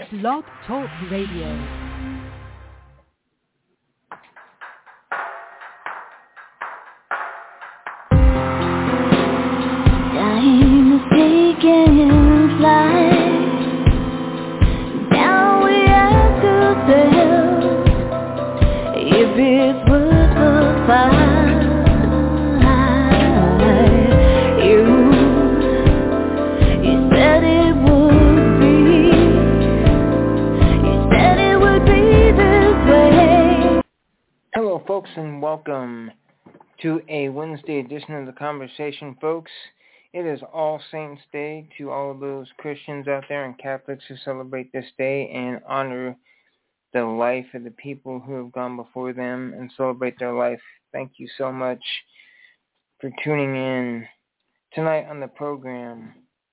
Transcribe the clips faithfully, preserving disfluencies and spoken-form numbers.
Blog Talk Radio. Time is taking flight. Now we have to tell if it's worth the fight. You, you said it would be. You said it would be this way. Hello, folks, and welcome to a Wednesday edition of The Conversation, folks. It is All Saints Day to all of those Christians out there and Catholics who celebrate this day and honor the life of the people who have gone before them and celebrate their life. Thank you so much for tuning in tonight on the program.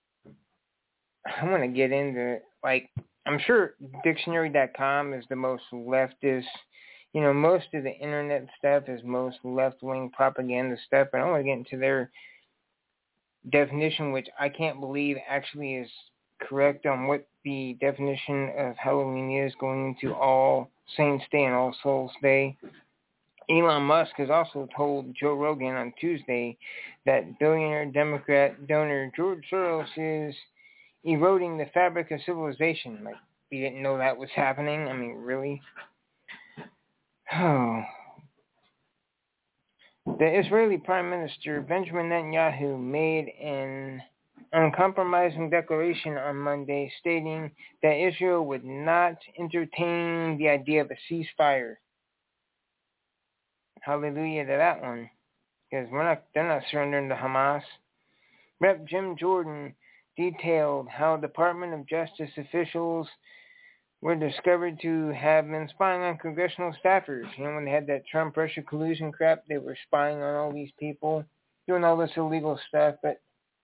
I want to get into, like, I'm sure dictionary dot com is the most leftist. You know, most of the internet stuff is most left-wing propaganda stuff, but I want to get into their definition, which I can't believe actually is correct on what the definition of Halloween is, going into All Saints Day and All Souls Day. Elon Musk has also told Joe Rogan on Tuesday that billionaire Democrat donor George Soros is eroding the fabric of civilization. Like, we didn't know that was happening. I mean, really? Oh. The Israeli Prime Minister Benjamin Netanyahu made an uncompromising declaration on Monday stating that Israel would not entertain the idea of a ceasefire. Hallelujah to that one, because we're not, they're not surrendering to Hamas. Representative Jim Jordan detailed how Department of Justice officials were discovered to have been spying on congressional staffers. You know, when they had that Trump-Russia collusion crap, they were spying on all these people, doing all this illegal stuff. But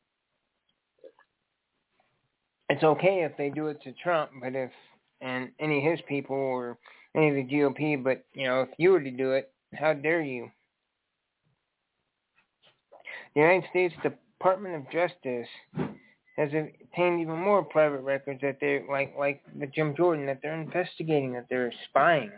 it's okay if they do it to Trump, but if, and any of his people or any of the G O P, but, you know, if you were to do it, how dare you? The United States Department of Justice has obtained even more private records that they're, like like the Jim Jordan, that they're investigating, that they're spying.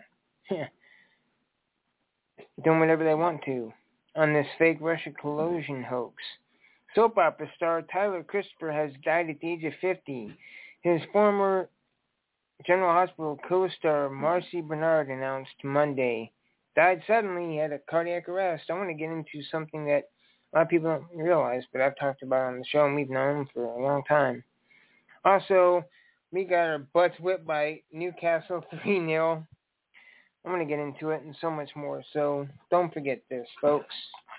Doing whatever they want to on this fake Russia collusion hoax. Soap opera star Tyler Christopher has died at the age of fifty. His former General Hospital co-star Marcy Bernard announced Monday. Died suddenly. He had a cardiac arrest. I want to get into something that a lot of people don't realize, but I've talked about on the show, and we've known him for a long time. Also, we got our butts whipped by Newcastle three nil. I'm going to get into it and so much more, so don't forget this, folks.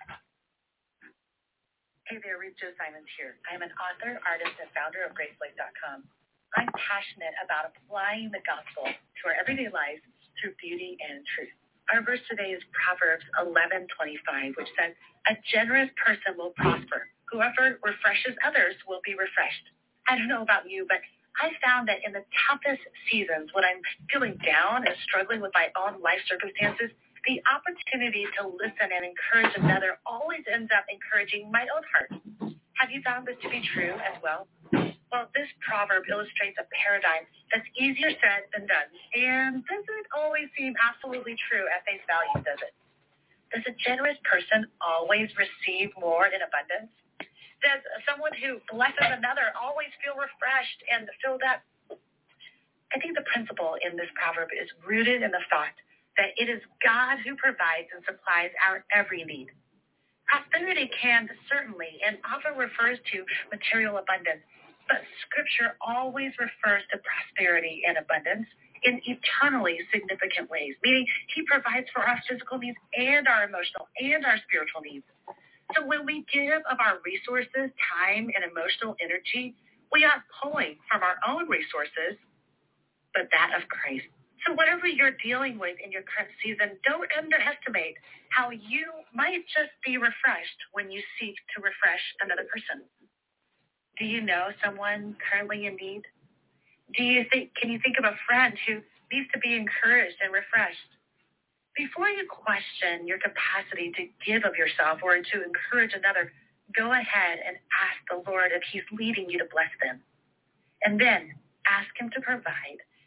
Hey there, Ruth Jo Simons here. I'm an author, artist, and founder of Grace Blake dot com. I'm passionate about applying the gospel to our everyday lives through beauty and truth. Our verse today is Proverbs eleven twenty-five, which says, "A generous person will prosper. Whoever refreshes others will be refreshed." I don't know about you, but I found that in the toughest seasons, when I'm feeling down and struggling with my own life circumstances, the opportunity to listen and encourage another always ends up encouraging my own heart. Have you found this to be true as well? Well, this proverb illustrates a paradigm that's easier said than done, and doesn't always seem absolutely true at face value, does it? Does a generous person always receive more in abundance? Does someone who blesses another always feel refreshed and filled up? I think the principle in this proverb is rooted in the fact that it is God who provides and supplies our every need. Prosperity can certainly and often refers to material abundance, but Scripture always refers to prosperity and abundance in eternally significant ways, meaning He provides for our physical needs and our emotional and our spiritual needs. So when we give of our resources, time, and emotional energy, we aren't pulling from our own resources, but that of Christ. So whatever you're dealing with in your current season, don't underestimate how you might just be refreshed when you seek to refresh another person. Do you know someone currently in need? Do you think, can you think of a friend who needs to be encouraged and refreshed? Before you question your capacity to give of yourself or to encourage another, go ahead and ask the Lord if He's leading you to bless them. And then ask Him to provide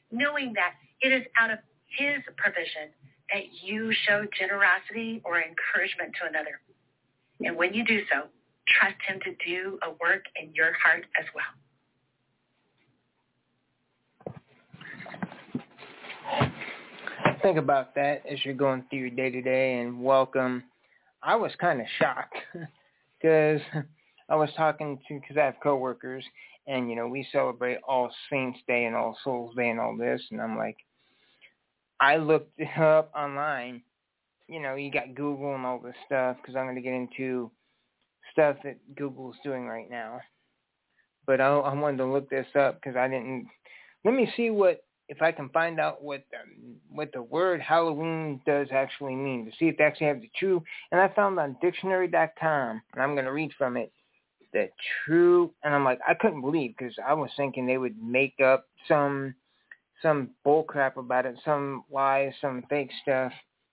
knowing that it is out of his provision that you show generosity or encouragement to another. And when you do so, trust him to do a work in your heart as well. Think about that as you're going through your day-to-day, and welcome. I was kind of shocked because I was talking to, because I have coworkers, and, you know, we celebrate All Saints Day and All Souls Day and all this, and I'm like, I looked it up online. You know, you got Google and all this stuff, because I'm going to get into stuff that Google's doing right now. But I, I wanted to look this up because I didn't. Let me see what, if I can find out what the, what the word Halloween does actually mean, to see if they actually have the true. And I found on dictionary dot com, and I'm going to read from it, the true, and I'm like, I couldn't believe, because I was thinking they would make up some some bull crap about it, some lies, some fake stuff.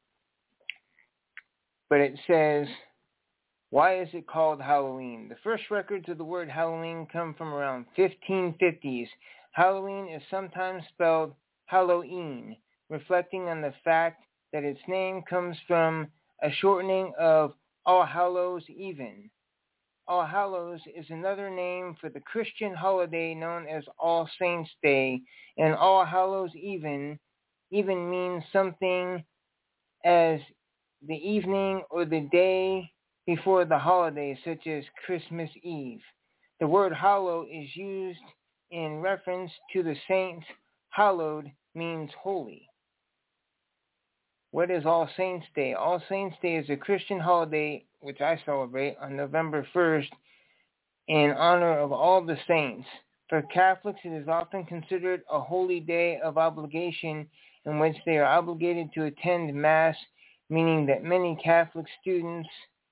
But it says, why is it called Halloween? The first records of the word Halloween come from around fifteen fifties. Halloween is sometimes spelled Halloween, reflecting on the fact that its name comes from a shortening of All Hallows Even. All Hallows is another name for the Christian holiday known as All Saints Day, and All Hallows Even even means something as the evening or the day before the holiday, such as Christmas Eve. The word hallow is used in reference to the saints. Hallowed means holy. What is All Saints Day? All Saints Day is a Christian holiday which I celebrate on November first in honor of all the saints. For Catholics, it is often considered a holy day of obligation in which they are obligated to attend Mass, meaning that many Catholic students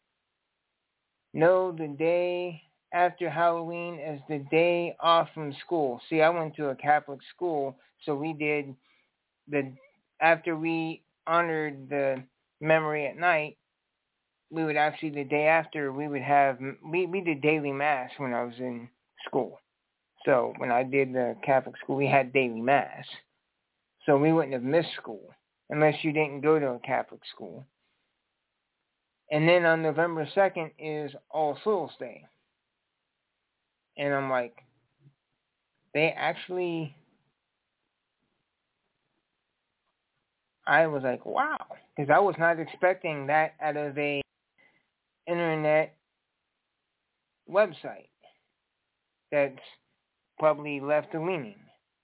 know the day after Halloween as the day off from school. See, I went to a Catholic school, so we did the, after we honored the memory at night, we would actually, the day after, we would have, we, we did daily Mass when I was in school. So when I did the Catholic school, we had daily Mass. So we wouldn't have missed school unless you didn't go to a Catholic school. And then on November second is All Souls Day. And I'm like, they actually, I was like, wow. Because I was not expecting that out of a internet website that's probably left-leaning.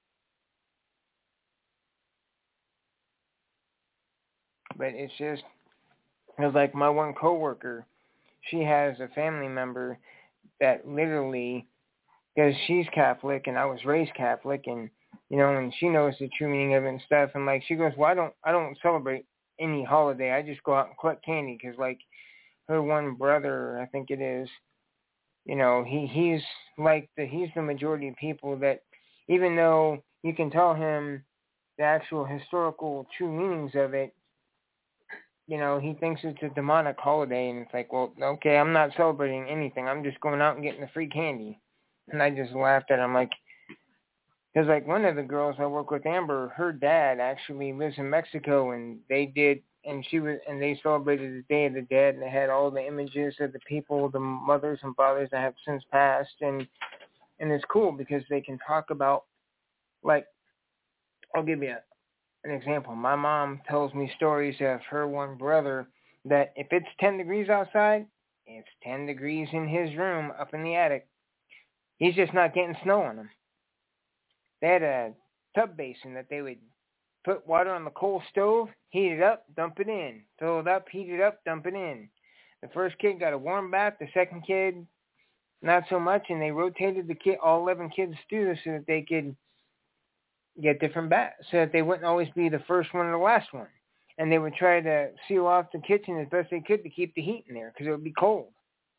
But it's just, it was like my one coworker, she has a family member that literally, because she's Catholic and I was raised Catholic, and you know, and she knows the true meaning of it and stuff, and like she goes, well, I don't, I don't celebrate any holiday. I just go out and collect candy, because like her one brother, I think it is, you know, he he's like the he's the majority of people that, even though you can tell him the actual historical true meanings of it, you know, he thinks it's a demonic holiday, and it's like, well, okay, I'm not celebrating anything. I'm just going out and getting the free candy. And I just laughed at him, like, because like one of the girls I work with, Amber, her dad actually lives in Mexico, and they did, and she was, and they celebrated the Day of the Dead, and they had all the images of the people, the mothers and fathers that have since passed, and and it's cool because they can talk about, like, I'll give you a, an example. My mom tells me stories of her one brother that if it's ten degrees outside, it's ten degrees in his room up in the attic. He's just not getting snow on him. They had a tub basin that they would put water on the coal stove, heat it up, dump it in. Fill it up, heat it up, dump it in. The first kid got a warm bath. The second kid, not so much. And they rotated the kid, all eleven kids through this so that they could get different baths, so that they wouldn't always be the first one or the last one. And they would try to seal off the kitchen as best they could to keep the heat in there, because it would be cold.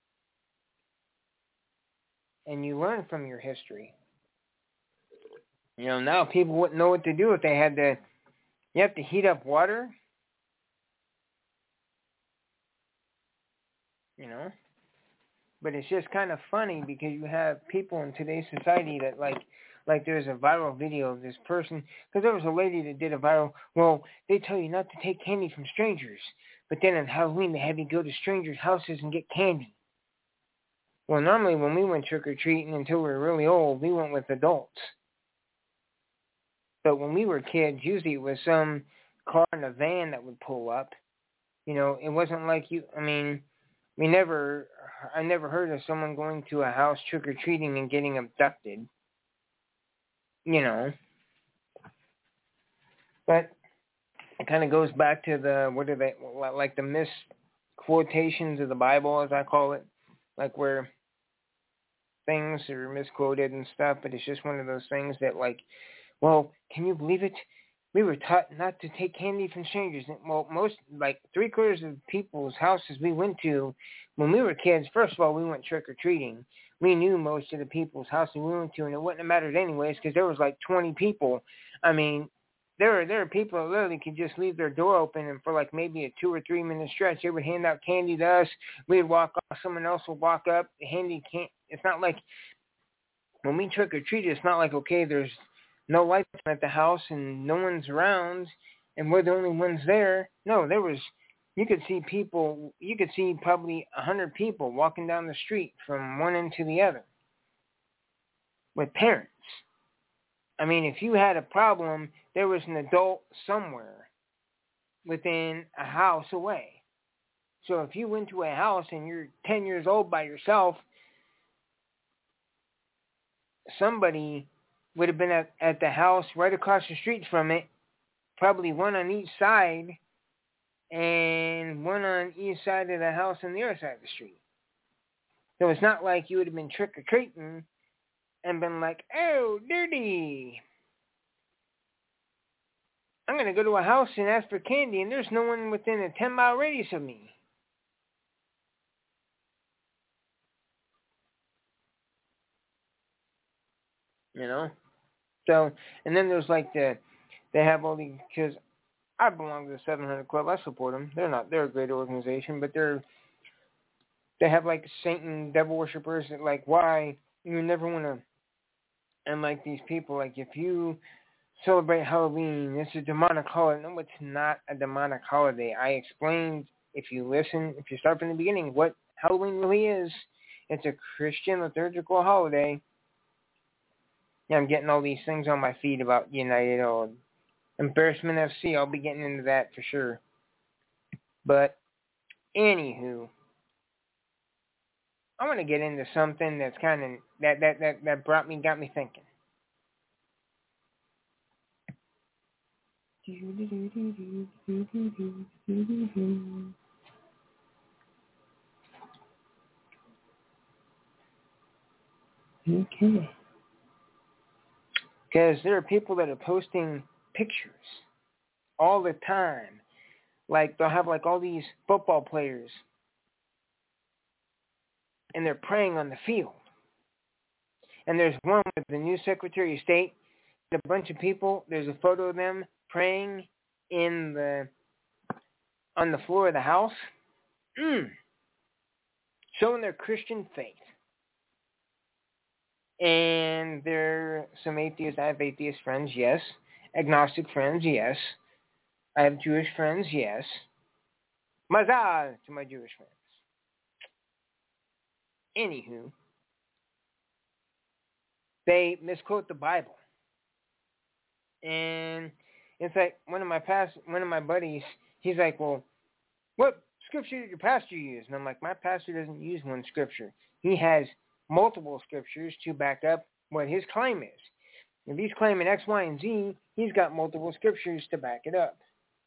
And you learn from your history. You know, now people wouldn't know what to do if they had to, you have to heat up water. You know? But it's just kind of funny because you have people in today's society that, like, like there's a viral video of this person, because there was a lady that did a viral, well, they tell you not to take candy from strangers, but then on Halloween they have you go to strangers' houses and get candy. Well, normally when we went trick-or-treating until we were really old, we went with adults. But when we were kids, usually it was some car in a van that would pull up. You know, it wasn't like you, I mean, we never, I never heard of someone going to a house trick-or-treating and getting abducted. You know. But it kind of goes back to the, what are they, like the misquotations of the Bible, as I call it. Like where things are misquoted and stuff, but it's just one of those things that, like, well, can you believe it? We were taught not to take candy from strangers. Well, most, like, three-quarters of people's houses we went to when we were kids, first of all, we went trick-or-treating. We knew most of the people's houses we went to, and it wouldn't have mattered anyways because there was, like, twenty people. I mean, there were, there were people that literally could just leave their door open, and for, like, maybe a two- or three-minute stretch, they would hand out candy to us. We'd walk off. Someone else would walk up. Handy can't. It's not like when we trick-or-treat, it's not like, okay, there's no lights at the house and no one's around and we're the only ones there. No, there was, you could see people, you could see probably a hundred people walking down the street from one end to the other with parents. I mean, if you had a problem, there was an adult somewhere within a house away. So if you went to a house and you're ten years old by yourself, somebody would have been at, at the house right across the street from it, probably one on each side, and one on each side of the house on the other side of the street. So it's not like you would have been trick-or-treating and been like, oh, dirty. I'm going to go to a house and ask for candy, and there's no one within a ten-mile radius of me. You know? So, and then there's like the, they have all the, because I belong to the seven hundred Club. I support them. They're not, they're a great organization, but they're, they have like saint and devil worshippers that like, why you never want to, and like these people, like if you celebrate Halloween, it's a demonic holiday. No, it's not a demonic holiday. I explained, if you listen, if you start from the beginning, what Halloween really is. It's a Christian liturgical holiday. Yeah, I'm getting all these things on my feed about United or Embarrassment F C. I'll be getting into that for sure. But, anywho, I want to get into something that's kind of, that, that, that, that brought me, got me thinking. Okay. Because there are people that are posting pictures all the time. Like, they'll have, like, all these football players. And they're praying on the field. And there's one with the new Secretary of State. A bunch of people, there's a photo of them praying in the, on the floor of the house. Mm. Showing their Christian faith. And there are some atheists. I have atheist friends, yes. Agnostic friends, yes. I have Jewish friends, yes. Mazal to my Jewish friends. Anywho, they misquote the Bible. And it's like one of my past, one of my buddies, he's like, well, what scripture did your pastor use? And I'm like, my pastor doesn't use one scripture. He has multiple scriptures to back up what his claim is. If he's claiming X, Y, and Z, he's got multiple scriptures to back it up.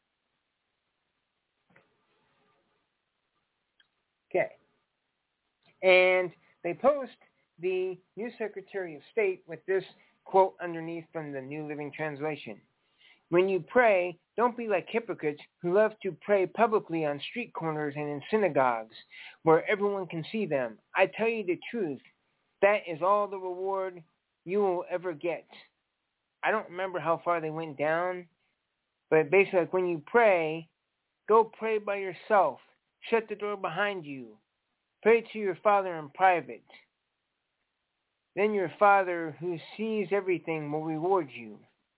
Okay. And they post the new Secretary of State with this quote underneath from the New Living Translation. When you pray, don't be like hypocrites who love to pray publicly on street corners and in synagogues where everyone can see them. I tell you the truth, that is all the reward you will ever get. I don't remember how far they went down, but basically like when you pray, go pray by yourself. Shut the door behind you. Pray to your Father in private. then your Father who sees everything will reward you.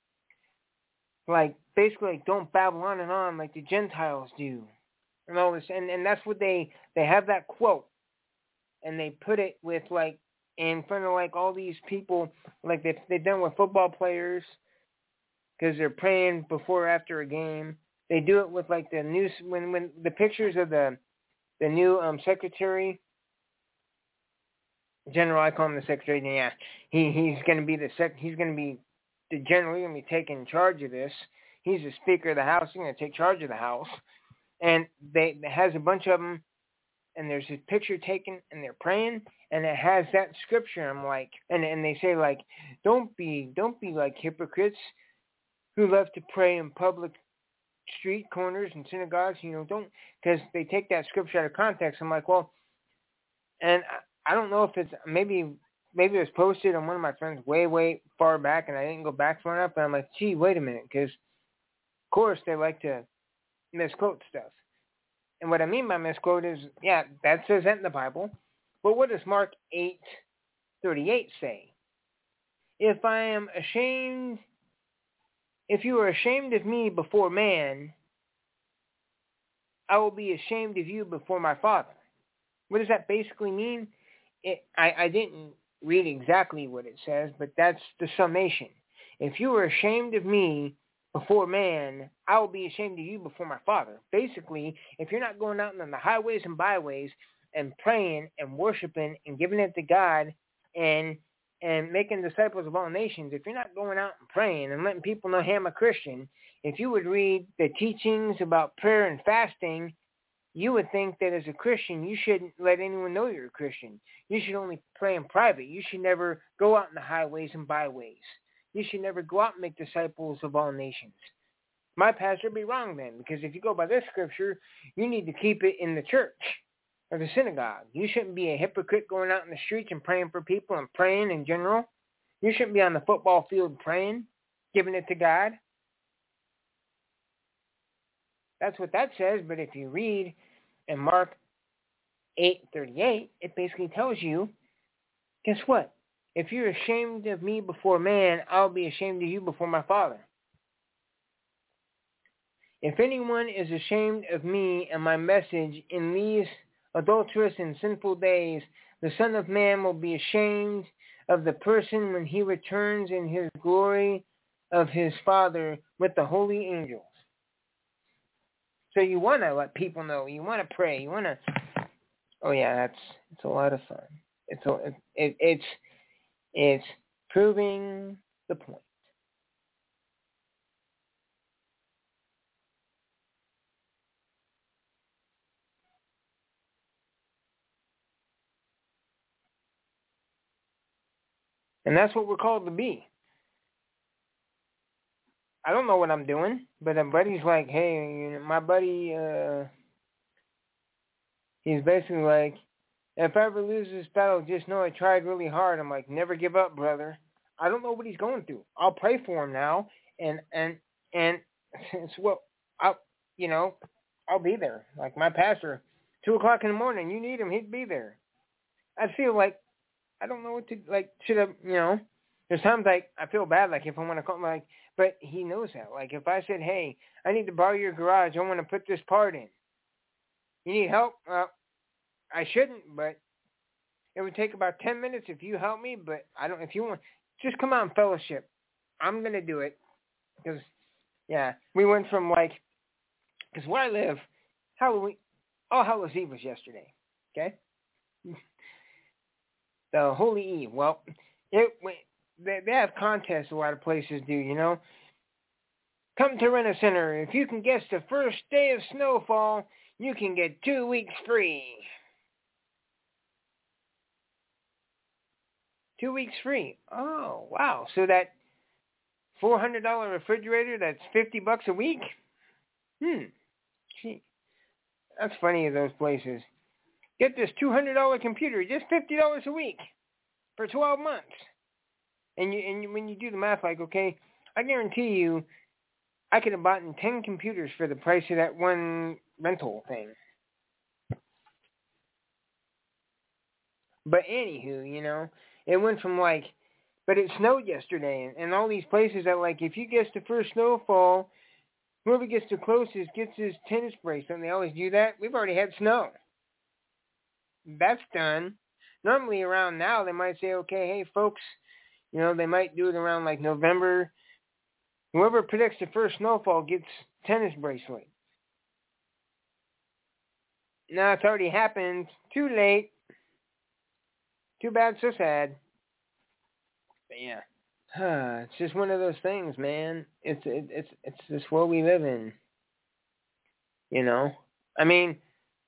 Like, basically, like, don't babble on and on like the Gentiles do. And all this, and, and that's what they, they have that quote. And they put it with, like, in front of, like, all these people, like they've, they've done with football players, because they're praying before or after a game. They do it with, like, the news, when, when the pictures of the, the new um, secretary, general, I call him the secretary, and yeah, he, he's going to be the sec, he's going to be the general, he's going to be taking charge of this. He's the Speaker of the House, he's going to take charge of the House. And they, it has a bunch of them, and there's a picture taken, and they're praying, and it has that scripture. I'm like, and and they say, like, don't be don't be like hypocrites who love to pray in public street corners and synagogues. You know, don't, because they take that scripture out of context. I'm like, well, and I, I don't know if it's maybe maybe it was posted on one of my friends way way far back, and I didn't go back far enough. And I'm like, gee, wait a minute, because of course they like to misquote stuff. And what I mean by misquote is, yeah, that says that in the Bible. But what does Mark eight thirty-eight say? If I am ashamed, if you are ashamed of me before man, I will be ashamed of you before my Father. What does that basically mean? It, I, I didn't read exactly what it says, but that's the summation. If you are ashamed of me before man, I will be ashamed of you before my Father. Basically, if you're not going out on the highways and byways and praying and worshiping and giving it to God and and making disciples of all nations, if you're not going out and praying and letting people know, hey, I'm a Christian, if you would read the teachings about prayer and fasting, you would think that as a Christian, you shouldn't let anyone know you're a Christian. You should only pray in private. You should never go out in the highways and byways. You should never go out and make disciples of all nations. My pastor would be wrong then, because if you go by this scripture, you need to keep it in the church or the synagogue. You shouldn't be a hypocrite going out in the streets and praying for people and praying in general. You shouldn't be on the football field praying, giving it to God. That's what that says, but if you read in Mark eight thirty-eight, it basically tells you, guess what? If you're ashamed of me before man, I'll be ashamed of you before my Father. If anyone is ashamed of me and my message in these adulterous and sinful days, the Son of Man will be ashamed of the person when he returns in his glory of his Father with the holy angels. So you want to let people know. You want to pray. You want to. Oh yeah, that's it's a lot of fun. It's a, it, it, it's it's proving the point. And that's what we're called to be. I don't know what I'm doing, but a buddy's like, hey, you know, my buddy, uh, he's basically like, if I ever lose this battle, just know I tried really hard. I'm like, never give up, brother. I don't know what he's going through. I'll pray for him now, and and and it's what I'll, you know, I'll be there. Like my pastor, two o'clock in the morning, you need him, he'd be there. I feel like I don't know what to like. Should have, you know? There's times like I feel bad, like if I want to call, like, but he knows that. Like if I said, hey, I need to borrow your garage, I want to put this part in. You need help? Well, I shouldn't, but it would take about ten minutes if you help me. But I don't. If you want, just come out and fellowship. I'm gonna do it because, yeah, we went from like, because where I live, Halloween, oh, Hallows Eve was yesterday. Okay, the Holy Eve. Well, it they they have contests. A lot of places do. You know, come to Rent a Center. If you can guess the first day of snowfall, you can get two weeks free. Two weeks free. Oh, wow. So that four hundred dollars refrigerator, that's fifty bucks a week? Hmm. Gee. That's funny of those places. Get this two hundred dollars computer, just fifty dollars a week for twelve months. And you, and you, when you do the math, like, okay, I guarantee you I could have bought in ten computers for the price of that one rental thing. But anywho, you know, It went from like, but it snowed yesterday, and, and all these places that like, if you get the first snowfall, whoever gets the closest gets his tennis bracelet, and they always do that. We've already had snow. That's done. Normally around now, they might say, okay, hey, folks, you know, they might do it around like November. Whoever predicts the first snowfall gets tennis bracelet. Now it's already happened. Too late. Too bad, so sad. But yeah. It's just one of those things, man. It's it, it's it's this world we live in. You know, I mean,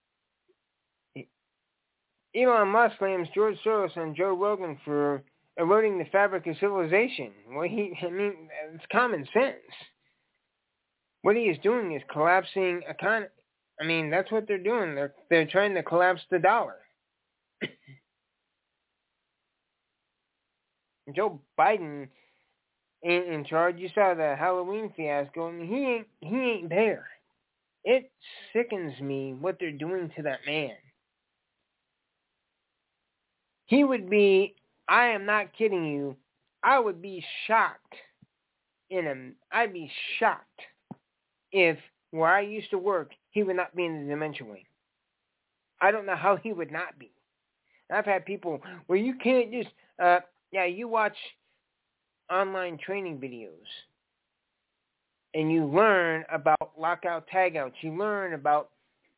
Elon Musk blames George Soros and Joe Rogan for eroding the fabric of civilization. Well, he, I mean, it's common sense. What he is doing is collapsing econ. I mean, that's what they're doing. They're they're trying to collapse the dollar. Joe Biden ain't in charge. You saw the Halloween fiasco, and he ain't he ain't there. It sickens me what they're doing to that man. He would be, I am not kidding you, I would be shocked in him. I'd be shocked if where I used to work, he would not be in the dementia wing. I don't know how he would not be. I've had people where you can't just, uh, yeah, you watch online training videos and you learn about lockout tagouts. You learn about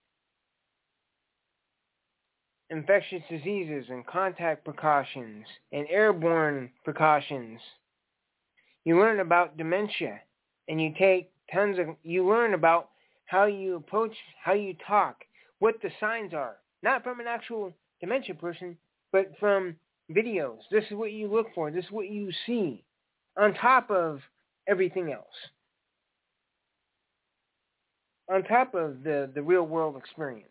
infectious diseases and contact precautions and airborne precautions. You learn about dementia, and you take tons of, you learn about how you approach, how you talk, what the signs are. Not from an actual dementia person, but from videos. This is what you look for. This is what you see on top of everything else. On top of the, the real world experience.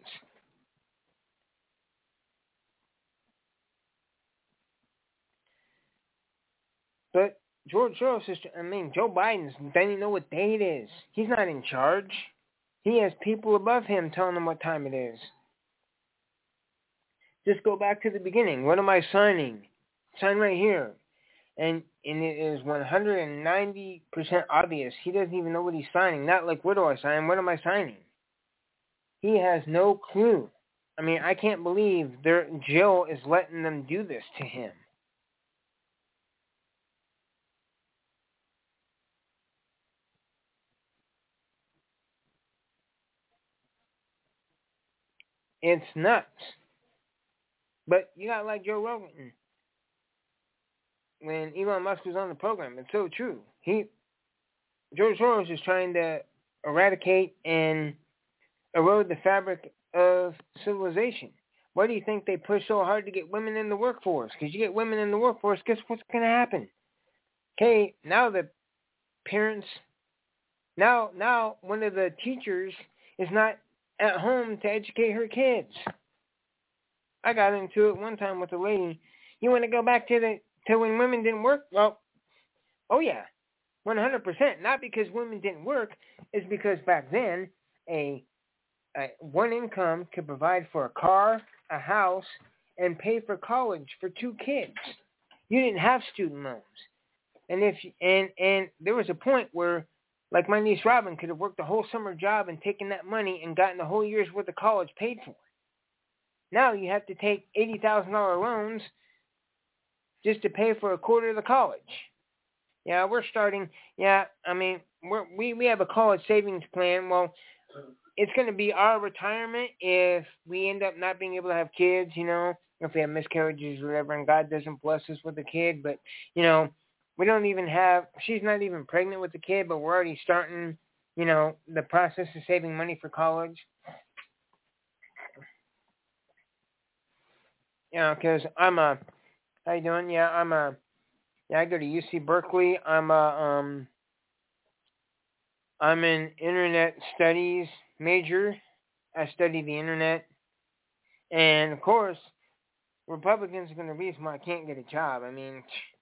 But George Soros is, I mean, Joe Biden doesn't even know what day it is. He's not in charge. He has people above him telling him what time it is. Just go back to the beginning. What am I signing? Sign right here. And and it is one hundred ninety percent obvious. He doesn't even know what he's signing. Not like, what do I sign? What am I signing? He has no clue. I mean, I can't believe their Jill is letting them do this to him. It's nuts. But you got like Joe Rogan. When Elon Musk was on the program, it's so true. He, George Soros is trying to eradicate and erode the fabric of civilization. Why do you think they push so hard to get women in the workforce? Because you get women in the workforce, guess what's going to happen? Okay, now the parents, now now one of the teachers is not at home to educate her kids. I got into it one time with a lady. You want to go back to the to when women didn't work? Well, oh yeah, one hundred percent. Not because women didn't work, it's because back then a, a one income could provide for a car, a house, and pay for college for two kids. You didn't have student loans, and if and and there was a point where, like my niece Robin could have worked a whole summer job and taken that money and gotten a whole year's worth of college paid for. Now you have to take eighty thousand dollars loans just to pay for a quarter of the college. Yeah, we're starting, yeah, I mean, we're, we, we have a college savings plan. Well, it's going to be our retirement if we end up not being able to have kids, you know, if we have miscarriages or whatever, and God doesn't bless us with a kid. But, you know, we don't even have, she's not even pregnant with the kid, but we're already starting, you know, the process of saving money for college. You know, because I'm a, how you doing? Yeah, I'm a, yeah, I go to U C Berkeley. I'm a, um, I'm an internet studies major. I study the internet. And, of course, Republicans are going to reason why I can't get a job. I mean,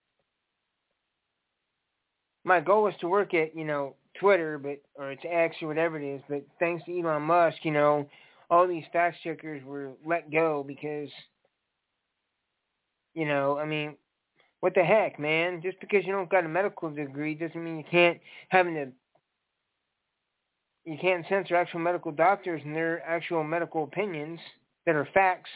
my goal was to work at, you know, Twitter, but or it's X or whatever it is, but thanks to Elon Musk, you know, all these fact checkers were let go because, you know, I mean, What the heck, man? Just because you don't got a medical degree doesn't mean you can't have an you can't censor actual medical doctors and their actual medical opinions that are facts.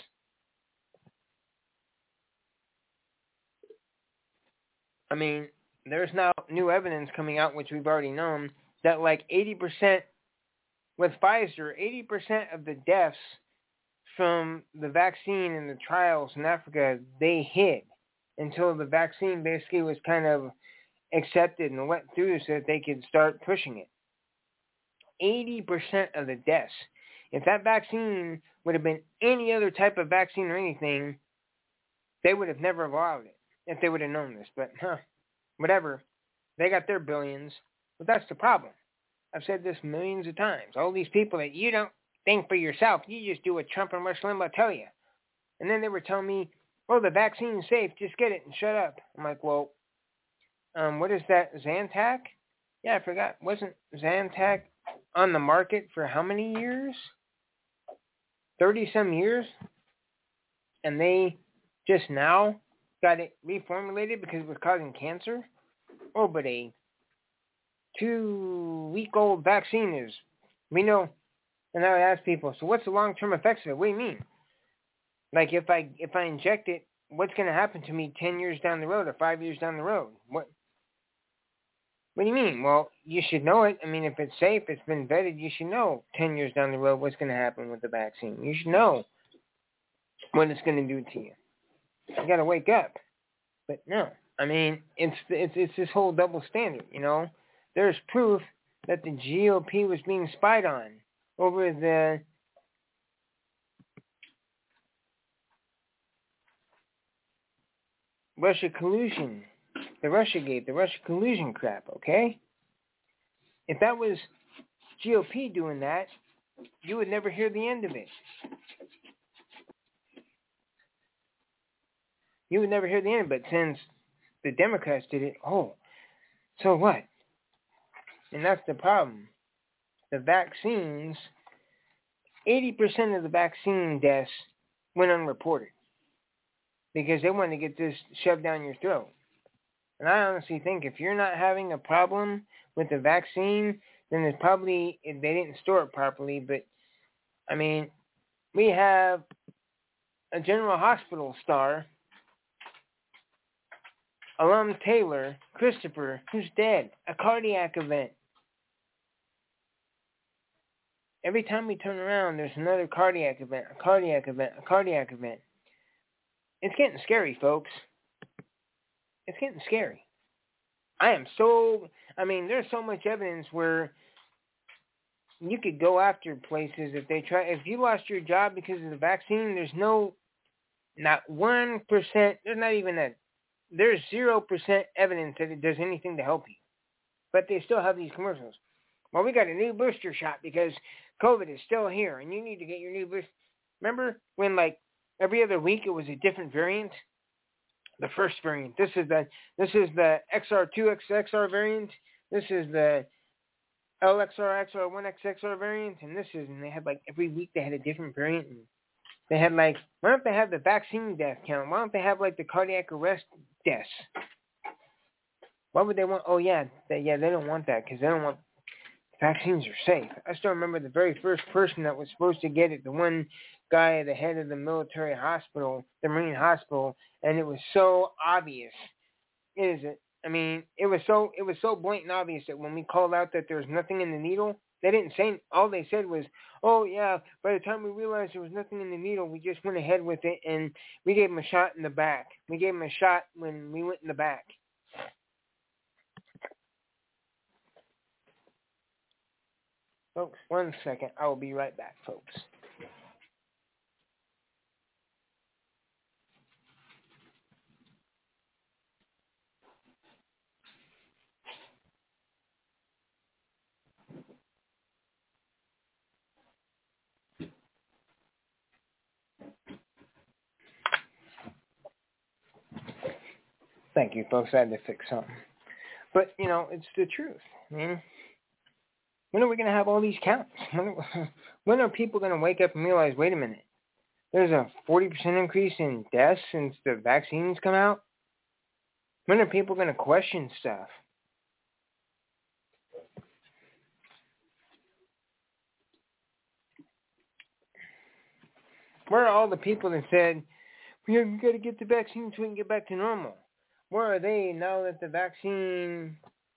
I mean, there's now new evidence coming out, which we've already known, that like eighty percent with Pfizer, eighty percent of the deaths from the vaccine in the trials in Africa, they hid until the vaccine basically was kind of accepted and went through so that they could start pushing it. eighty percent of the deaths. If that vaccine would have been any other type of vaccine or anything, they would have never allowed it if they would have known this. But, huh, whatever. They got their billions. But that's the problem. I've said this millions of times. All these people that you don't think for yourself, you just do what Trump and Rush Limbaugh tell you. And then they were telling me, oh, the vaccine's safe, just get it and shut up. I'm like, well, um, what is that, Zantac? Yeah, I forgot. Wasn't Zantac on the market for how many years? thirty-some years? And they just now got it reformulated because it was causing cancer? Oh, but a two-week-old vaccine is, we know, and I would ask people, so what's the long-term effects of it? What do you mean? Like, if I if I inject it, what's going to happen to me ten years down the road or five years down the road? What What do you mean? Well, you should know it. I mean, if it's safe, it's been vetted, you should know ten years down the road what's going to happen with the vaccine. You should know what it's going to do to you. You got to wake up. But no, I mean, it's it's it's this whole double standard, you know. There's proof that the G O P was being spied on over the Russia collusion, the Russiagate, the Russia collusion crap, okay? If that was G O P doing that, you would never hear the end of it. You would never hear the end of it. But since the Democrats did it, oh, so what? And that's the problem. The vaccines, eighty percent of the vaccine deaths went unreported because they wanted to get this shoved down your throat. And I honestly think if you're not having a problem with the vaccine, then it's probably, they didn't store it properly. But, I mean, we have a General Hospital star, alum Taylor, Christopher, who's dead, a cardiac event. Every time we turn around, there's another cardiac event, a cardiac event, a cardiac event. It's getting scary, folks. It's getting scary. I am so, I mean, there's so much evidence where you could go after places if they try. If you lost your job because of the vaccine, there's no, not one percent, there's not even a, there's zero percent evidence that it does anything to help you. But they still have these commercials. Well, we got a new booster shot because COVID is still here and you need to get your new booster. Remember when, like, every other week it was a different variant? The first variant. This is the this is the X R two X X R variant. This is the L X R X R one X X R variant. And this is, and they had, like, every week they had a different variant. And they had, like, why don't they have the vaccine death count? Why don't they have, like, the cardiac arrest deaths? Why would they want, oh, yeah, they, yeah, they don't want that because they don't want, vaccines are safe. I still remember the very first person that was supposed to get it, the one guy at the head of the military hospital, the Marine hospital, and it was so obvious. It is, I mean, it was so it was so blatant obvious that when we called out that there was nothing in the needle, they didn't say, all they said was, oh, yeah, by the time we realized there was nothing in the needle, we just went ahead with it, and we gave him a shot in the back. We gave him a shot when we went in the back. Folks, one second. I will be right back, folks. Thank you, folks. I had to fix something. But, you know, it's the truth. I mean, when are we going to have all these counts? When, when are people going to wake up and realize, wait a minute, there's a forty percent increase in deaths since the vaccines come out? When are people going to question stuff? Where are all the people that said, we got to get the vaccine so we can get back to normal? Where are they now that the vaccine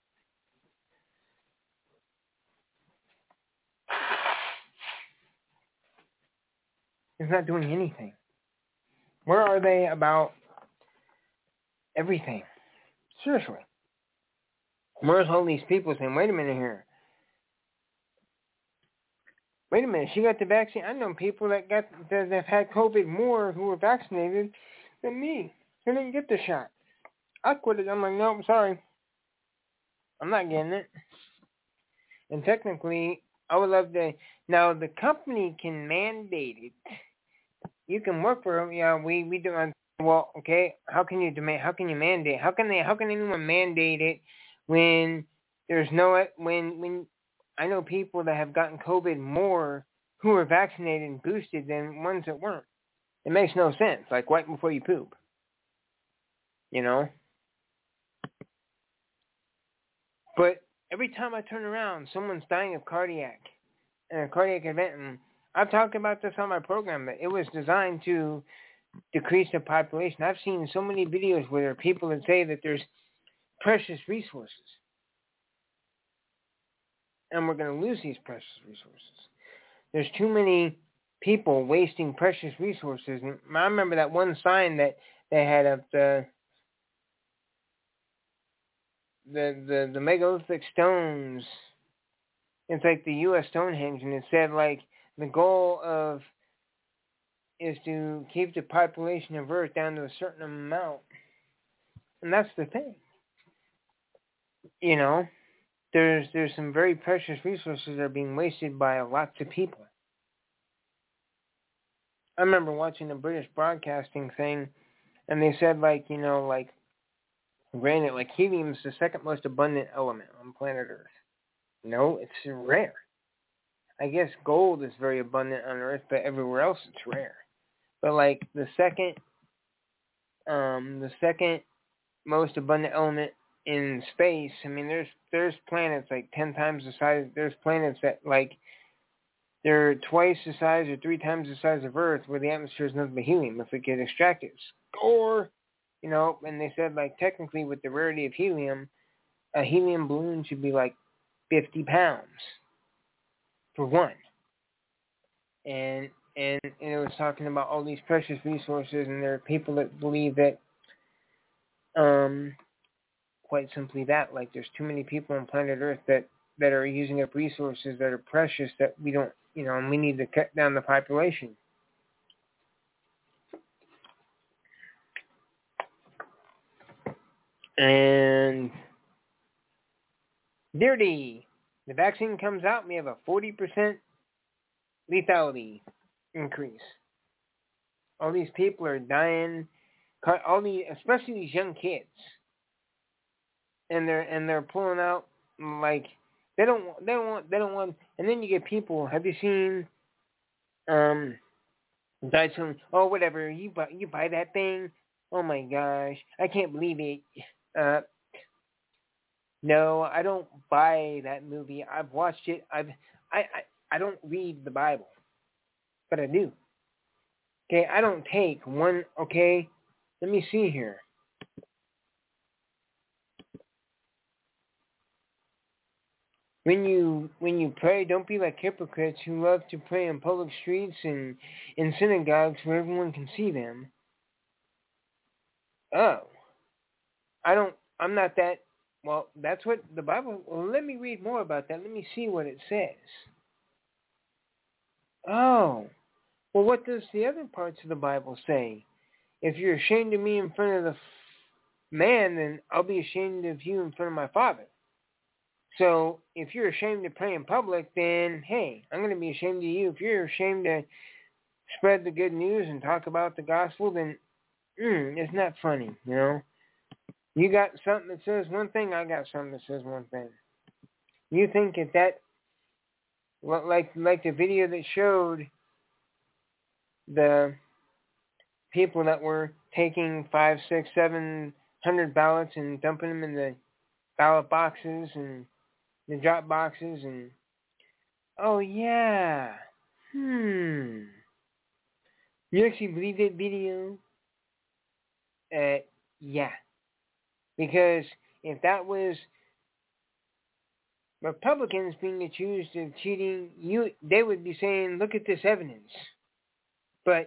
is not doing anything? Where are they about everything? Seriously. Where's all these people saying, wait a minute here. Wait a minute, she got the vaccine. I know people that got that have had COVID more who were vaccinated than me. Who didn't get the shot. I quit it. I'm like, no, I'm sorry. I'm not getting it. And technically, I would love to. Now, the company can mandate it. You can work for them. Yeah, we we do. Well, okay. How can you demand? How can you mandate? How can they? How can anyone mandate it when there's no when when I know people that have gotten COVID more who are vaccinated and boosted than ones that weren't. It makes no sense. Like right before you poop, you know. But every time I turn around, someone's dying of cardiac, and a cardiac event. And I've talked about this on my program, that it was designed to decrease the population. I've seen so many videos where there are people that say that there's precious resources, and we're going to lose these precious resources. There's too many people wasting precious resources. And I remember that one sign that they had of the the the, the megalithic stones. It's like the U S Stonehenge, and it said like the goal of is to keep the population of Earth down to a certain amount, and that's the thing. You know, there's there's some very precious resources that are being wasted by lots of people. I remember watching the British broadcasting thing, and they said like you know like, granted, like helium is the second most abundant element on planet Earth. No, it's rare. I guess gold is very abundant on Earth, but everywhere else it's rare. But like the second, um, the second most abundant element in space. I mean, there's there's planets like ten times the size. There's planets that like they're twice the size or three times the size of Earth, where the atmosphere is nothing but helium. If it gets extracted, score, you know. And they said like technically with the rarity of helium, a helium balloon should be like fifty pounds for one. And and, and it was talking about all these precious resources, and there are people that believe that, um, quite simply that, like there's too many people on planet Earth that, that are using up resources that are precious that we don't, you know, and we need to cut down the population. And dirty. The vaccine comes out, and we have a forty percent lethality increase. All these people are dying. All the, especially these young kids, and they're and they're pulling out like they don't they don't want they don't want. And then you get people. Have you seen? Um, died some. Oh, whatever. You buy you buy that thing. Oh my gosh, I can't believe it. Uh, no, I don't buy that movie. I've watched it. I've I I, I don't read the Bible, but I do. Okay, I don't take one. Okay, let me see here. When you when you pray, don't be like hypocrites who love to pray in public streets and in synagogues where everyone can see them. Oh, I don't. I'm not that. Well, that's what the Bible. Well, let me read more about that. Let me see what it says. Oh, well, what does the other parts of the Bible say? If you're ashamed of me in front of the man, then I'll be ashamed of you in front of my Father. So if you're ashamed to pray in public, then, hey, I'm going to be ashamed of you. If you're ashamed to spread the good news and talk about the gospel, then mm, it's not funny, you know. You got something that says one thing, I got something that says one thing. You think that that, like, like the video that showed the people that were taking five, six, seven hundred ballots and dumping them in the ballot boxes and the drop boxes and, oh yeah, hmm. You actually believe that video? Uh, yeah. Because if that was Republicans being accused of cheating, you they would be saying, look at this evidence. But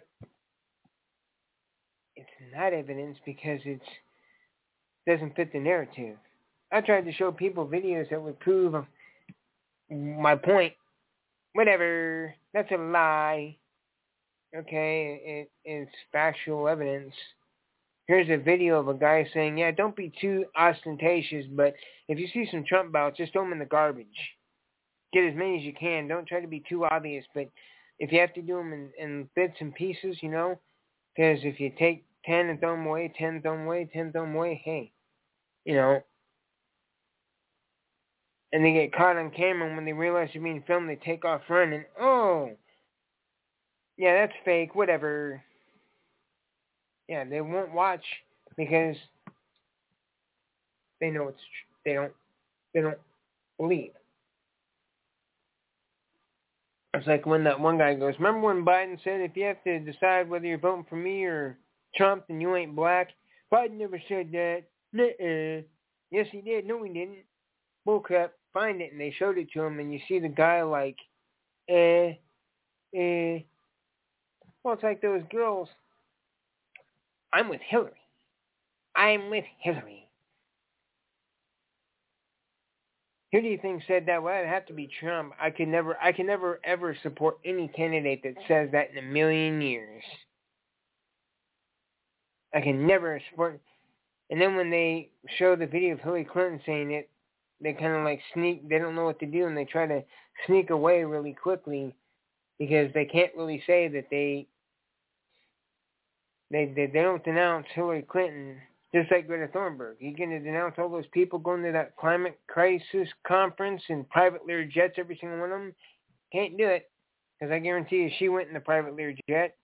it's not evidence because it doesn't fit the narrative. I tried to show people videos that would prove my point. Whatever. That's a lie. Okay, it, it's factual evidence. Here's a video of a guy saying, yeah, don't be too ostentatious, but if you see some Trump ballots, just throw them in the garbage. Get as many as you can. Don't try to be too obvious, but if you have to do them in, in bits and pieces, you know, because if you take ten and throw them away, ten, throw them away, ten, throw them away, hey, you know, and they get caught on camera, and when they realize you're being filmed, they take off running. Oh, yeah, that's fake, whatever. Yeah, they won't watch because they know it's tr- they don't they don't believe. It's like when that one guy goes, remember when Biden said if you have to decide whether you're voting for me or Trump and you ain't black? Biden never said that. Nuh-uh. Yes, he did. No, he didn't. Bullcrap. Find it, and they showed it to him, and you see the guy like, eh, eh. Well, it's like those girls. I'm with Hillary. I'm with Hillary. Who do you think said that? Well, it'd have to be Trump. I could never, I can never, ever support any candidate that says that in a million years. I can never support. And then when they show the video of Hillary Clinton saying it, they kind of like sneak. They don't know what to do, and they try to sneak away really quickly because they can't really say that they they they, they don't denounce Hillary Clinton. Just like Greta Thunberg. You're going to denounce all those people going to that climate crisis conference in private Lear jets, every single one of them? Can't do it. Because I guarantee you she went in the private Lear jet.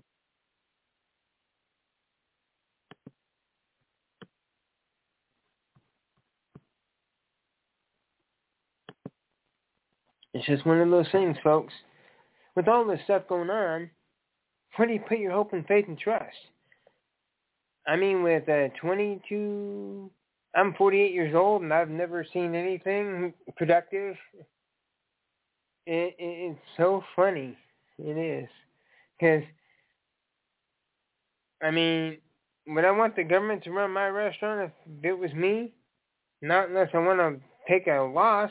It's just one of those things, folks. With all this stuff going on, where do you put your hope and faith and trust? I mean, with uh, twenty-two... I'm forty-eight years old, and I've never seen anything productive. It, it, it's so funny. It is. Because, I mean, would I want the government to run my restaurant if it was me? Not unless I want to take a loss.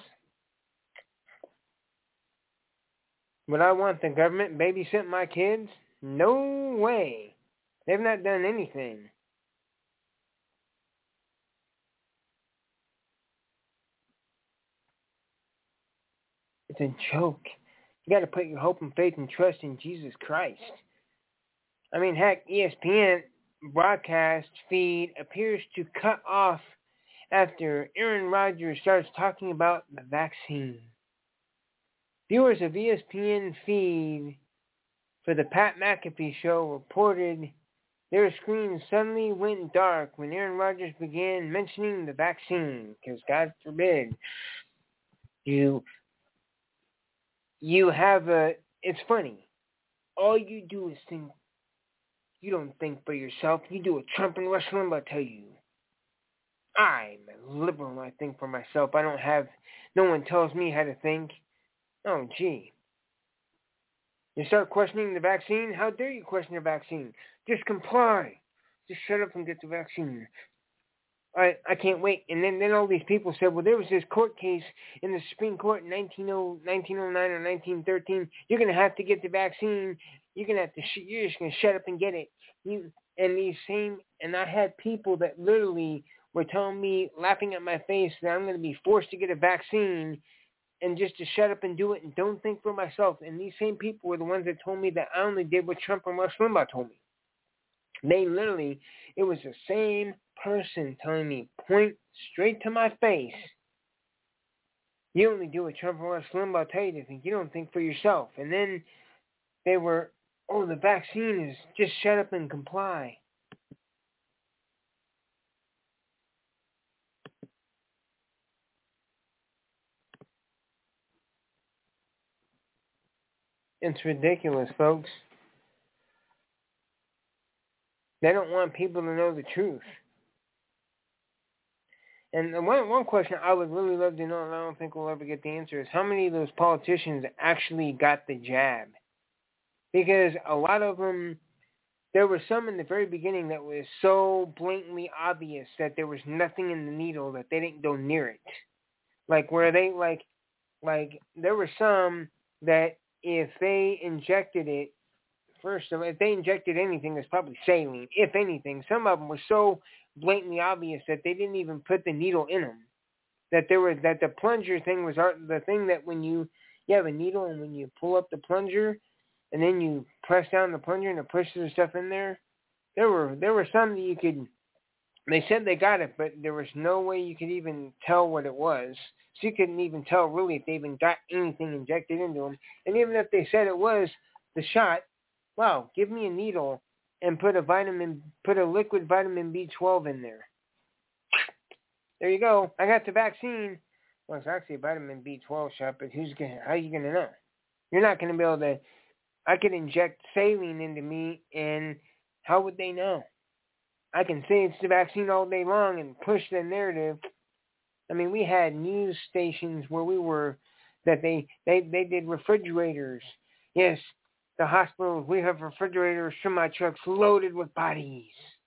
Would I want the government babysitting my kids? No way. They've not done anything. It's a joke. You got to put your hope and faith and trust in Jesus Christ. I mean, heck, E S P N broadcast feed appears to cut off after Aaron Rodgers starts talking about the vaccine. Viewers of E S P N feed for the Pat McAfee show reported their screens suddenly went dark when Aaron Rodgers began mentioning the vaccine, because God forbid you you have a, it's funny. All you do is think, you don't think for yourself. You do what Trump and Rush Limbaugh tell you. I'm a liberal and I think for myself. I don't have, no one tells me how to think. Oh, gee. You start questioning the vaccine? How dare you question the vaccine? Just comply. Just shut up and get the vaccine. I I can't wait. And then, then all these people said, well, there was this court case in the Supreme Court in nineteen oh nine or nineteen thirteen. You're going to have to get the vaccine. You're going to have to, sh- you're just going to shut up and get it. You, and these same, and I had people that literally were telling me, laughing at my face, that I'm going to be forced to get a vaccine and just to shut up and do it and don't think for myself. And these same people were the ones that told me that I only did what Trump and Rush Limbaugh told me. They literally, it was the same person telling me, point straight to my face, you only do what Trump and Rush Limbaugh tell you to think. You don't think for yourself. And then they were, oh, the vaccine is just shut up and comply. It's ridiculous, folks. They don't want people to know the truth. And one one question I would really love to know, and I don't think we'll ever get the answer, is how many of those politicians actually got the jab? Because a lot of them, there were some in the very beginning that was so blatantly obvious that there was nothing in the needle that they didn't go near it. Like where they, like, like there were some that if they injected it, first of all, if they injected anything, it's probably saline. If anything, some of them were so blatantly obvious that they didn't even put the needle in them. That there was that the plunger thing was the thing that when you you have a needle and when you pull up the plunger and then you press down the plunger and it pushes the stuff in there. There were there were some that you could. They said they got it, but there was no way you could even tell what it was. So you couldn't even tell really if they even got anything injected into them. And even if they said it was the shot, wow, give me a needle and put a vitamin, put a liquid vitamin B twelve in there. There you go. I got the vaccine. Well, it's actually a vitamin B twelve shot, but who's gonna? How are you gonna know? You're not gonna be able to. I could inject saline into me, and how would they know? I can say it's the vaccine all day long and push the narrative. I mean, we had news stations where we were that they they they did refrigerators. Yes. The hospitals, we have refrigerators from my trucks loaded with bodies.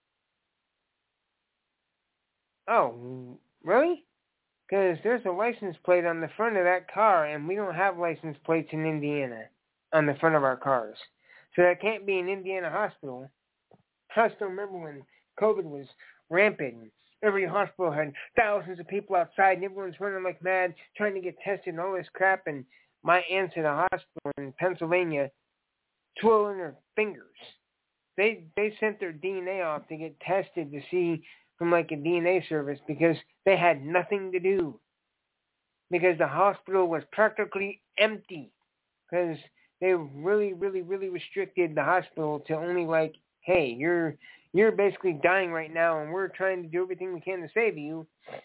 Oh, really? Because there's a license plate on the front of that car, and we don't have license plates in Indiana on the front of our cars. So that can't be an Indiana hospital. I still remember when COVID was rampant. Every hospital had thousands of people outside, and everyone's running like mad, trying to get tested and all this crap. And my aunt's in a hospital in Pennsylvania, twirling their fingers. They they sent their D N A off to get tested to see from like a D N A service because they had nothing to do. Because the hospital was practically empty. Because they really, really, really restricted the hospital to only like, hey, you're you're basically dying right now and we're trying to do everything we can to save you.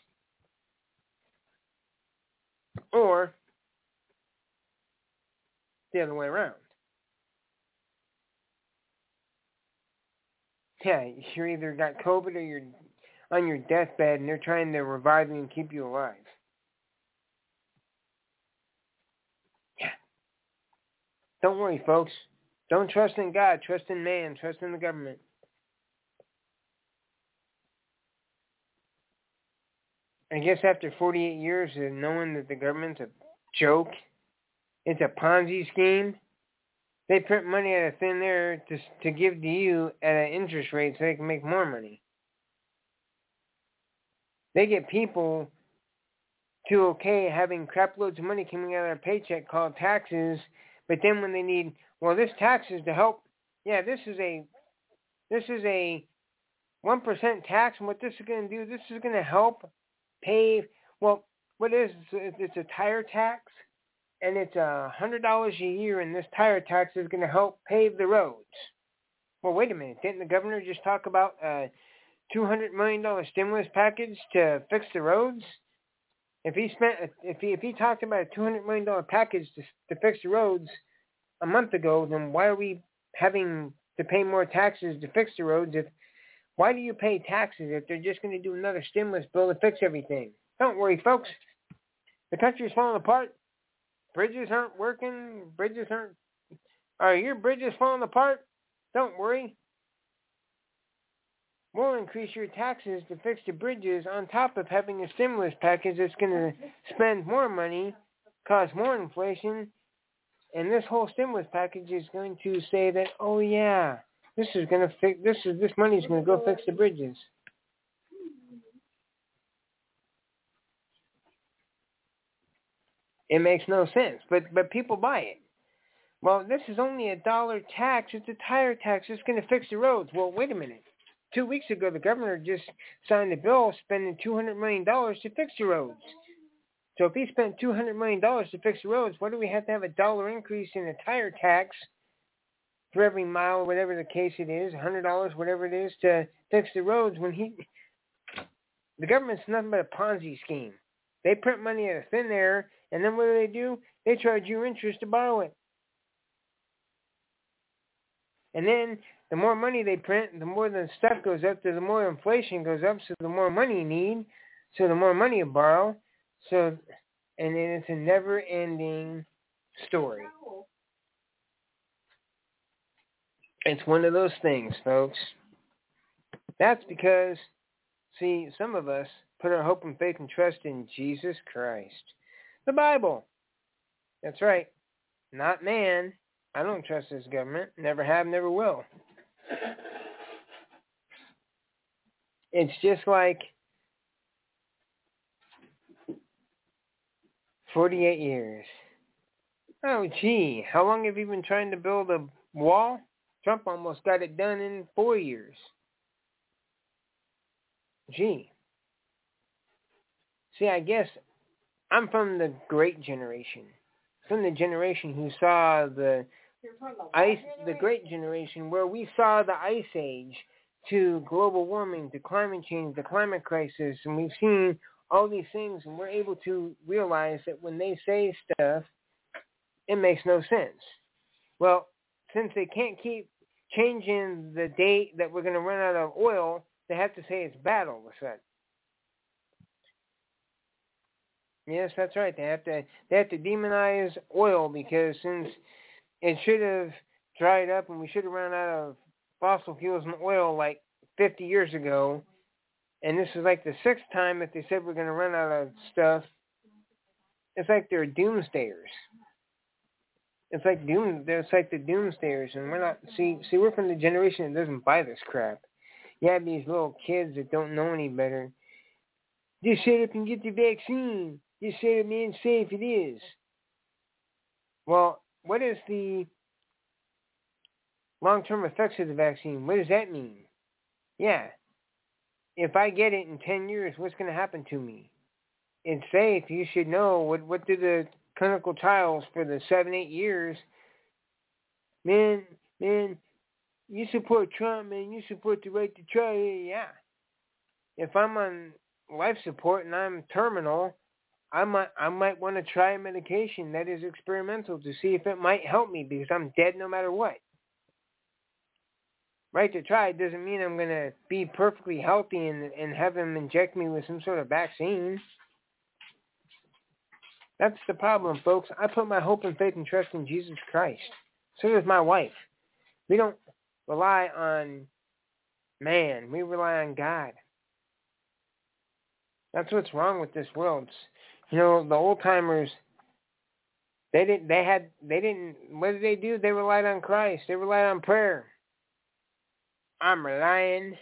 Or the other way around. Yeah, you either got COVID or you're on your deathbed and they're trying to revive you and keep you alive. Yeah. Don't worry, folks. Don't trust in God. Trust in man. Trust in the government. I guess after forty-eight years of knowing that the government's a joke, it's a Ponzi scheme, they print money out of thin air to to give to you at an interest rate so they can make more money. They get people to okay having crap loads of money coming out of their paycheck called taxes, but then when they need, well, this tax is to help. Yeah, this is a this is a one percent tax, and what this is going to do, this is going to help pay. Well, what is it's a tire tax. And it's a hundred dollars a year, and this tire tax is going to help pave the roads. Well, wait a minute! Didn't the governor just talk about a two hundred million dollar stimulus package to fix the roads? If he spent, if he if he talked about a two hundred million dollar package to to fix the roads a month ago, then why are we having to pay more taxes to fix the roads? If why do you pay taxes if they're just going to do another stimulus bill to fix everything? Don't worry, folks. The country's falling apart. Bridges aren't working. Bridges aren't... Are your bridges falling apart? Don't worry. We'll increase your taxes to fix the bridges on top of having a stimulus package that's going to spend more money, cause more inflation, and this whole stimulus package is going to say that, oh yeah, this is going to fix... This is this money is going to go fix the bridges. It makes no sense, but but people buy it. Well, this is only a dollar tax. It's a tire tax. It's going to fix the roads. Well, wait a minute. Two weeks ago, the governor just signed a bill spending two hundred million dollars to fix the roads. So if he spent two hundred million dollars to fix the roads, why do we have to have a dollar increase in the tire tax for every mile, or whatever the case it is, one hundred dollars, whatever it is, to fix the roads when he... The government's nothing but a Ponzi scheme. They print money out of thin air, and then what do they do? They charge you interest to borrow it. And then the more money they print, the more the stuff goes up, the more inflation goes up, so the more money you need, so the more money you borrow. So, and then it's a never-ending story. It's one of those things, folks. That's because, see, some of us put our hope and faith and trust in Jesus Christ. The Bible. That's right. Not man. I don't trust this government. Never have, never will. It's just like forty-eight years. Oh, gee. How long have you been trying to build a wall? Trump almost got it done in four years. Gee. See, I guess I'm from the great generation. From the generation who saw the ice, the great generation where we saw the ice age to global warming, to climate change, the climate crisis, and we've seen all these things, and we're able to realize that when they say stuff, it makes no sense. Well, since they can't keep changing the date that we're going to run out of oil, they have to say it's bad all of a sudden. Yes, that's right. They have to they have to demonize oil because since it should have dried up and we should have run out of fossil fuels and oil like fifty years ago, and this is like the sixth time that they said we're going to run out of stuff. It's like they're doomsdayers. It's like doom. It's like the doomsdayers, and we're not. See, see, we're from the generation that doesn't buy this crap. You have these little kids that don't know any better. Just shut up and get the vaccine. Just shut up, man. Safe it is. Well, what is the long-term effects of the vaccine? What does that mean? Yeah. If I get it in ten years, what's going to happen to me? It's safe. You should know. What What do the clinical trials for the seven, eight years? Man, man, you support Trump, man. You support the right to try. Yeah. If I'm on life support and I'm terminal, I might I might want to try a medication that is experimental to see if it might help me because I'm dead no matter what. Right to try doesn't mean I'm going to be perfectly healthy and, and have them inject me with some sort of vaccine. That's the problem, folks. I put my hope and faith and trust in Jesus Christ. So does my wife. We don't rely on man. We rely on God. That's what's wrong with this world. You know, the old timers, they didn't, they had, they didn't, what did they do? They relied on Christ. They relied on prayer. I'm relying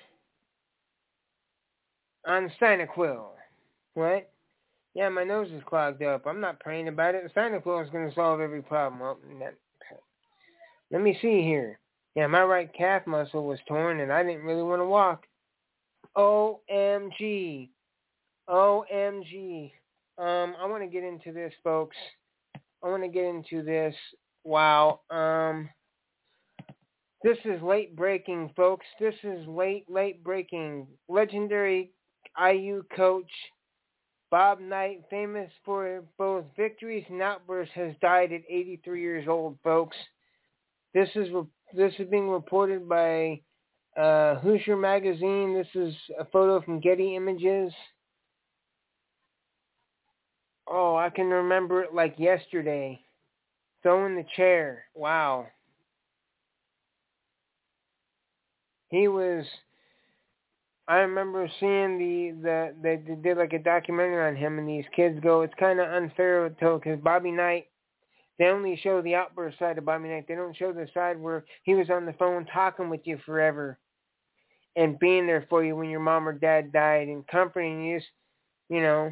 on Cyanoquil. What? Yeah, my nose is clogged up. I'm not praying about it. Cyanoquil is going to solve every problem. Well, that, let me see here. Yeah, my right calf muscle was torn, and I didn't really want to walk. O M G. O M G. Um, I want to get into this, folks. I want to get into this. Wow. Um, this is late breaking, folks. This is late, late breaking. Legendary I U coach Bob Knight, famous for both victories and outbursts, has died at eighty-three years old, folks. This is this is being reported by uh, Hoosier Magazine. This is a photo from Getty Images. Oh, I can remember it like yesterday. Throwing the chair. Wow. He was, I remember seeing the, the, they did like a documentary on him, and these kids go, it's kind of unfair because Bobby Knight, they only show the outburst side of Bobby Knight. They don't show the side where he was on the phone talking with you forever and being there for you when your mom or dad died and comforting you, you know.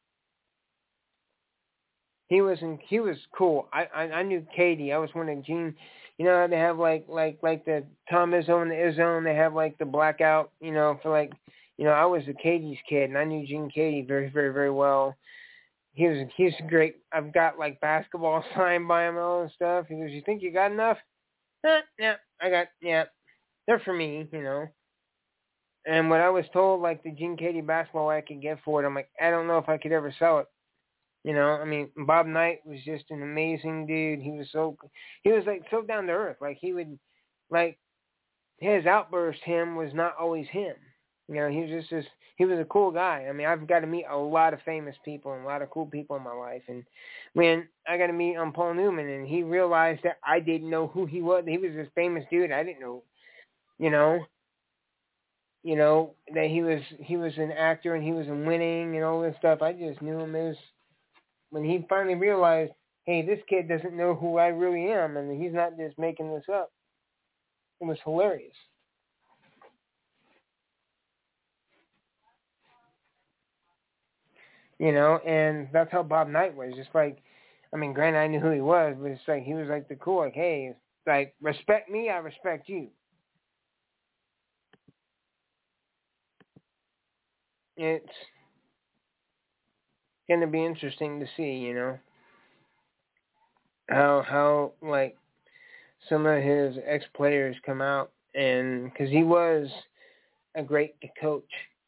He was in, he was cool. I, I I knew Katie. I was one of Gene. You know how they have like like like the Tom Izzo and the Izzo, and they have like the blackout. You know for like you know I was a Katie's kid, and I knew Gene Katie very very very well. He was he's great. I've got like basketball signed by him and all this stuff. He goes, you think you got enough? Eh, yeah, I got yeah. They're for me, you know. And when I was told like the Gene Katie basketball I could get for it, I'm like I don't know if I could ever sell it. You know, I mean, Bob Knight was just an amazing dude. He was so, he was like so down to earth. Like he would, like his outburst him was not always him. You know, he was just this, he was a cool guy. I mean, I've got to meet a lot of famous people and a lot of cool people in my life. And when I got to meet um, Paul Newman, and he realized that I didn't know who he was. He was this famous dude. I didn't know, you know, you know, that he was, he was an actor and he was in Winning and all this stuff. I just knew him as, when he finally realized, hey, this kid doesn't know who I really am, and he's not just making this up. It was hilarious. You know, and that's how Bob Knight was. Just like, I mean, granted, I knew who he was, but it's like he was like the cool, like, hey, like, respect me, I respect you. It's going to be interesting to see, you know, how, how like, some of his ex-players come out, and, because he was a great coach.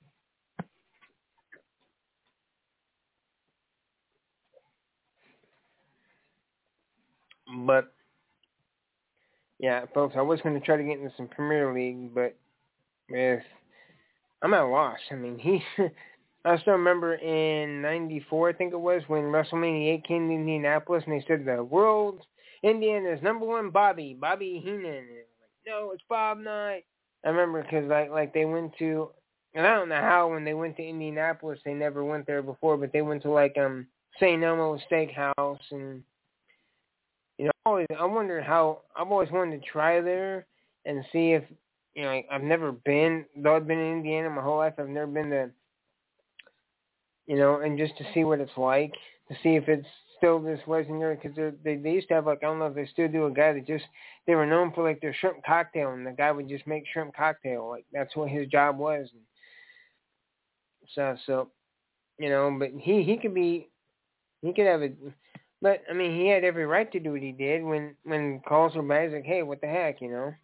But, yeah, folks, I was going to try to get into some Premier League, but with, I'm at a loss. I mean, he, I still remember in ninety-four, I think it was, when WrestleMania eight came to Indianapolis, and they said the world, Indiana's number one Bobby, Bobby Heenan. And like, no, it's Bob Knight. I remember because, like, like they went to, and I don't know how when they went to Indianapolis, they never went there before, but they went to, like, um, Saint Elmo Steakhouse, and, you know, I always, I wondered how, I've always wanted to try there and see if, you know, I've never been, though I've been in Indiana my whole life, I've never been to, you know, and just to see what it's like, to see if it's still this legendary, because they they used to have, like, I don't know if they still do, a guy that just, they were known for, like, their shrimp cocktail, and the guy would just make shrimp cocktail, like, that's what his job was. And so, so, you know, but he, he could be, he could have a, but, I mean, he had every right to do what he did when, when calls were bad, like, hey, what the heck, you know?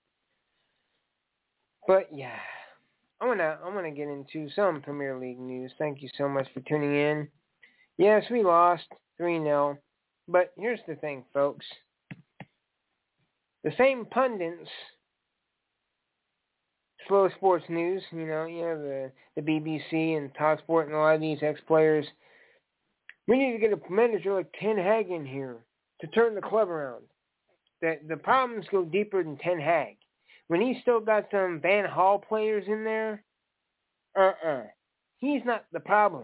But, yeah. I wanna I wanna get into some Premier League news. Thank you so much for tuning in. Yes, we lost three nil, but here's the thing, folks. The same pundits, Slow Sports News, you know, you know the the B B C and TalkSport and a lot of these ex-players. We need to get a manager like Ten Hag in here to turn the club around. That the problems go deeper than Ten Hag. When he's still got some Van Hall players in there. Uh-uh. He's not the problem.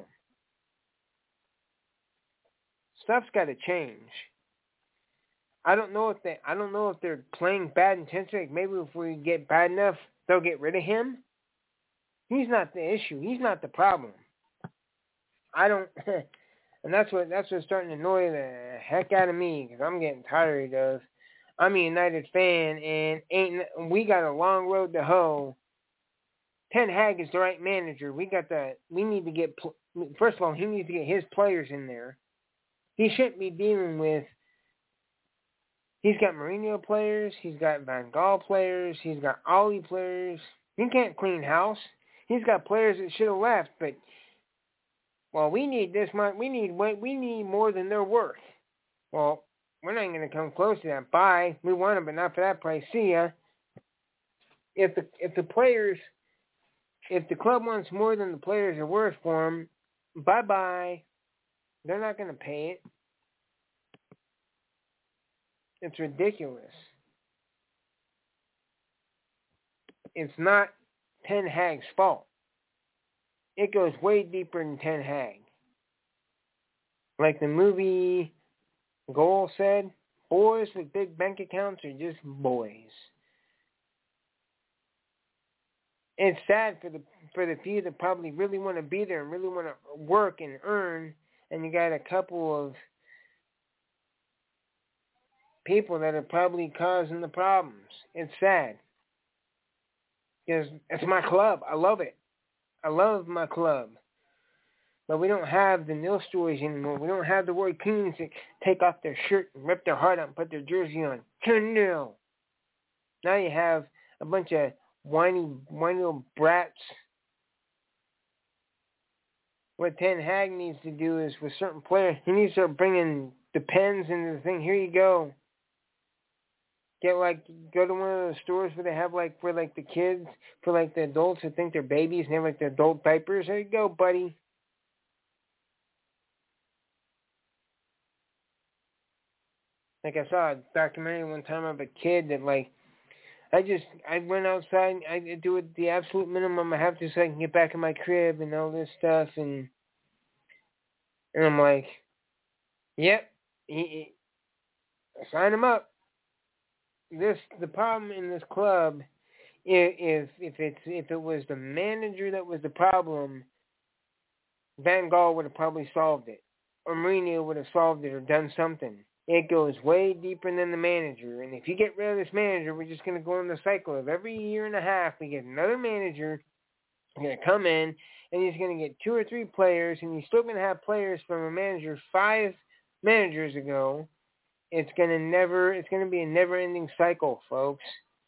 Stuff's got to change. I don't know if they. I don't know if they're playing bad intentionally. Maybe if we get bad enough, they'll get rid of him. He's not the issue. He's not the problem. I don't. And that's what that's what's starting to annoy the heck out of me, because I'm getting tired of. I'm a United fan, and ain't we got a long road to hoe. Ten Hag is the right manager. We got the. We need to get. First of all, he needs to get his players in there. He shouldn't be dealing with. He's got Mourinho players. He's got Van Gaal players. He's got Ollie players. He can't clean house. He's got players that should have left. But well, we need this much. We need. We need more than they're worth. Well, we're not going to come close to that. Bye. We want them, but not for that price. See ya. If the if the players. If the club wants more than the players are worth for them, bye-bye. They're not going to pay it. It's ridiculous. It's not Ten Hag's fault. It goes way deeper than Ten Hag. Like the movie Goal said, boys with big bank accounts are just boys. It's sad for the for the few that probably really want to be there and really want to work and earn, and you got a couple of people that are probably causing the problems. It's sad. Because it's my club. I love it. I love my club. But we don't have the nil stories anymore. We don't have the Roy Keanes that take off their shirt and rip their heart out and put their jersey on. ten nil. Now you have a bunch of whiny, whiny little brats. What Ten Hag needs to do is, with certain players, he needs to start bringing the pens into the thing. Here you go. Get like go to one of those stores where they have like for like the kids, for like the adults who think they're babies and they have like the adult diapers. There you go, buddy. Like I saw a documentary one time of a kid that like I just I went outside. I do it the absolute minimum I have to so I can get back in my crib and all this stuff and and I'm like, yep, he, he, sign him up. This the problem in this club. If if it's if it was the manager that was the problem, Van Gaal would have probably solved it, or Mourinho would have solved it or done something. It goes way deeper than the manager, and if you get rid of this manager, we're just going to go in the cycle of every year and a half we get another manager going to come in, and he's going to get two or three players, and he's still going to have players from a manager five managers ago. It's going to never. It's going to be a never-ending cycle, folks.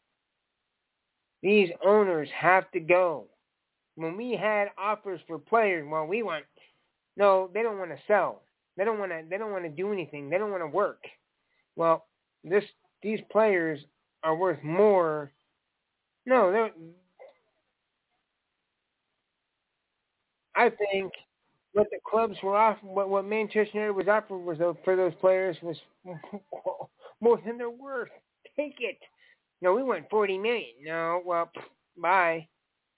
These owners have to go. When we had offers for players, well, we want no, they don't want to sell. They don't want to. They don't want to do anything. They don't want to work. Well, this these players are worth more. No, they're. I think what the clubs were offering, what what Manchester United was offering was for those players was more than they're worth. Take it. No, we want forty million. No, well, bye.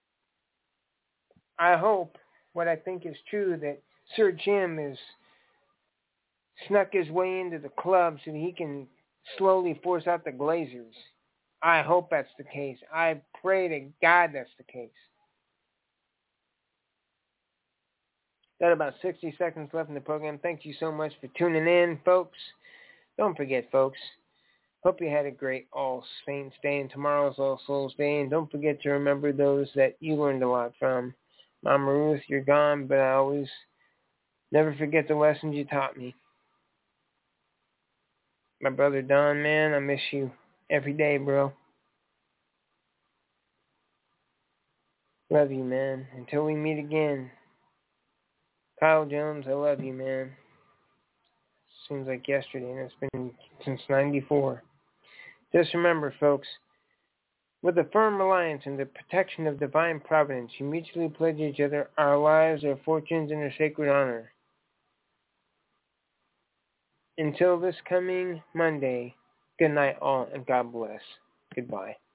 I hope what I think is true that Sir Jim has snuck his way into the club so that he can slowly force out the Glazers. I hope that's the case. I pray to God that's the case. Got about sixty seconds left in the program. Thank you so much for tuning in, folks. Don't forget, folks, hope you had a great All Saints Day, and tomorrow's All Souls Day. And don't forget to remember those that you learned a lot from. Mama Ruth, you're gone, but I always never forget the lessons you taught me. My brother Don, man, I miss you every day, bro. Love you, man. Until we meet again. Kyle Jones, I love you, man. Seems like yesterday, and it's been since ninety-four. Just remember, folks, with a firm reliance in the protection of divine providence, you mutually pledge each other our lives, our fortunes, and our sacred honor. Until this coming Monday, good night all, and God bless. Goodbye.